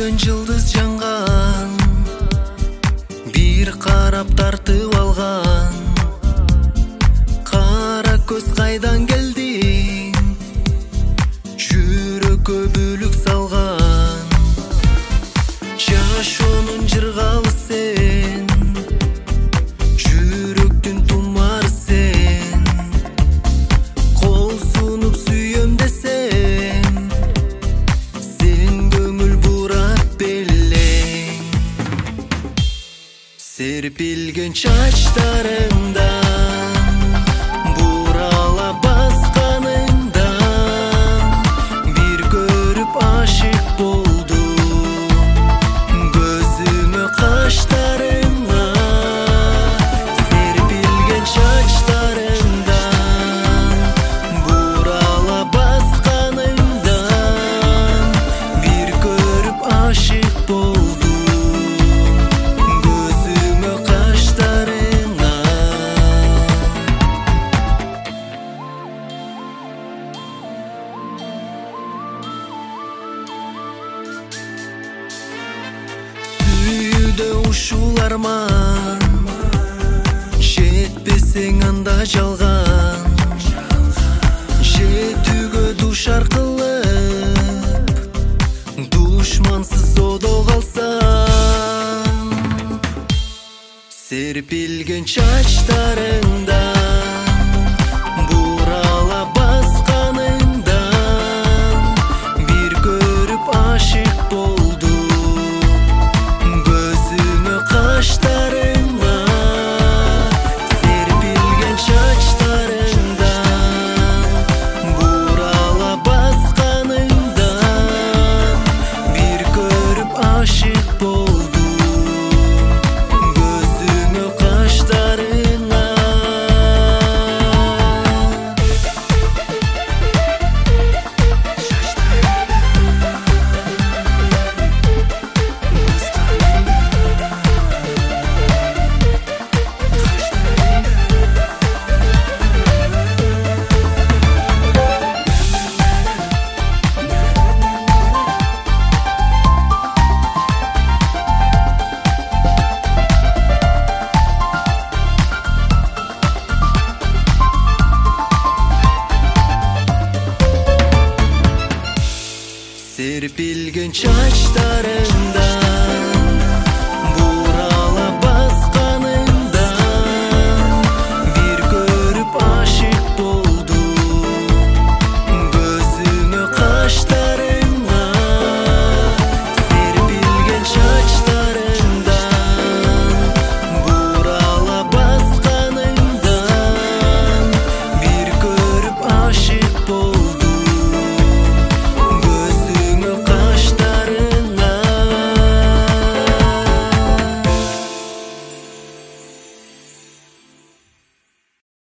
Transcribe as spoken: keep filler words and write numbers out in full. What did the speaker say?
Сүйүүдөн жылдыз жанган, бир карап тартып алган. Кара көз кайдан келдиң, жүрөккө бүлүк салган. Жашоонун жыргалы сен, жүрөктүн тумары сен. Кол сунуп сүйөм десем, сен көңүл бурап белең. Серпилген чачтарыңдан, бурала басканыңдан, бир көрүп ашык болдум көзүмө каштарыңа. Серпилген чачтарыңдан, бурала басканыңдан, бир көрүп ашык болдум көзүмө каштарыңа. Сүйүүдө ушул арман, жетпесең анда жалган. Жетүүгө душар кылып, душмансыз одо калсам. Серпилген чачтарыңдан, бурала басканыңдан, бир көрүп ашык болдум көзүмө каштарыңа. Серпилген чачтарыңдан, бурала басканыңдан, бир көрүп ашык болдум көзүмө каштарыңа. Серпилген чачтарыңдан,